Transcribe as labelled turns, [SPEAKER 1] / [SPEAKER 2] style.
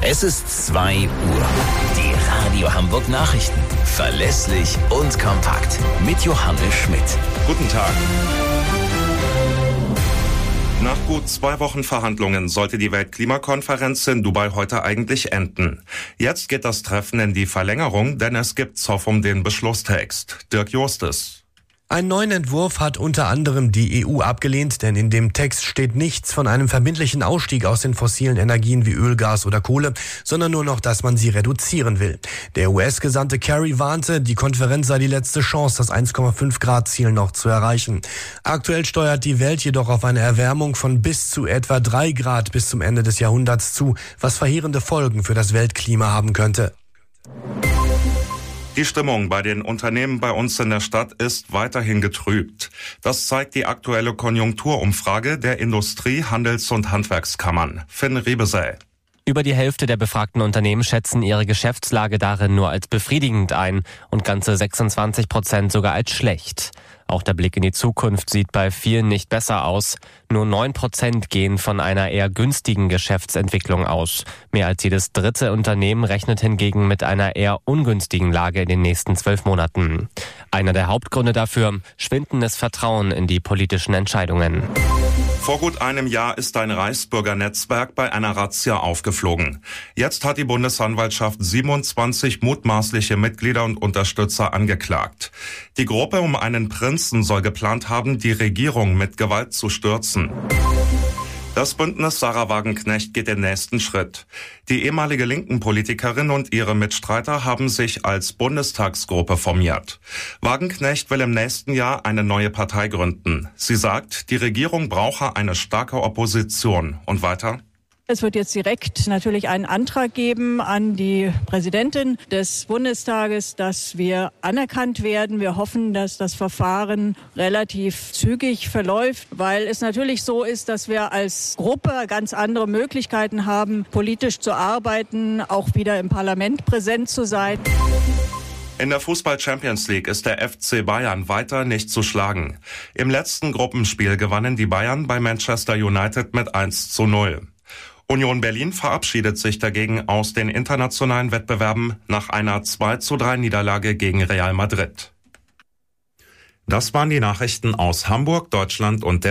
[SPEAKER 1] Es ist 2 Uhr. Die Radio Hamburg Nachrichten. Verlässlich und kompakt. Mit Johannes Schmidt.
[SPEAKER 2] Guten Tag. Nach gut 2 Wochen Verhandlungen sollte die Weltklimakonferenz in Dubai heute eigentlich enden. Jetzt geht das Treffen in die Verlängerung, denn es gibt Zoff um den Beschlusstext. Dirk Justes.
[SPEAKER 3] Einen neuen Entwurf hat unter anderem die EU abgelehnt, denn in dem Text steht nichts von einem verbindlichen Ausstieg aus den fossilen Energien wie Öl, Gas oder Kohle, sondern nur noch, dass man sie reduzieren will. Der US-Gesandte Kerry warnte, die Konferenz sei die letzte Chance, das 1,5-Grad-Ziel noch zu erreichen. Aktuell steuert die Welt jedoch auf eine Erwärmung von bis zu etwa 3 Grad bis zum Ende des Jahrhunderts zu, was verheerende Folgen für das Weltklima haben könnte.
[SPEAKER 2] Die Stimmung bei den Unternehmen bei uns in der Stadt ist weiterhin getrübt. Das zeigt die aktuelle Konjunkturumfrage der Industrie-, Handels- und Handwerkskammern. Finn Riebesell.
[SPEAKER 4] Über die Hälfte der befragten Unternehmen schätzen ihre Geschäftslage darin nur als befriedigend ein und ganze 26% sogar als schlecht. Auch der Blick in die Zukunft sieht bei vielen nicht besser aus. Nur 9% gehen von einer eher günstigen Geschäftsentwicklung aus. Mehr als jedes dritte Unternehmen rechnet hingegen mit einer eher ungünstigen Lage in den nächsten 12 Monaten. Einer der Hauptgründe dafür: schwindendes Vertrauen in die politischen Entscheidungen.
[SPEAKER 2] Vor gut einem Jahr ist ein Reichsbürgernetzwerk bei einer Razzia aufgeflogen. Jetzt hat die Bundesanwaltschaft 27 mutmaßliche Mitglieder und Unterstützer angeklagt. Die Gruppe um einen Prinzen soll geplant haben, die Regierung mit Gewalt zu stürzen. Das Bündnis Sarah Wagenknecht geht den nächsten Schritt. Die ehemalige linken Politikerin und ihre Mitstreiter haben sich als Bundestagsgruppe formiert. Wagenknecht will im nächsten Jahr eine neue Partei gründen. Sie sagt, die Regierung brauche eine starke Opposition. Und weiter?
[SPEAKER 5] Es wird jetzt direkt natürlich einen Antrag geben an die Präsidentin des Bundestages, dass wir anerkannt werden. Wir hoffen, dass das Verfahren relativ zügig verläuft, weil es natürlich so ist, dass wir als Gruppe ganz andere Möglichkeiten haben, politisch zu arbeiten, auch wieder im Parlament präsent zu sein.
[SPEAKER 2] In der Fußball-Champions League ist der FC Bayern weiter nicht zu schlagen. Im letzten Gruppenspiel gewannen die Bayern bei Manchester United mit 1:0. Union Berlin verabschiedet sich dagegen aus den internationalen Wettbewerben nach einer 2:3 Niederlage gegen Real Madrid. Das waren die Nachrichten aus Hamburg, Deutschland und der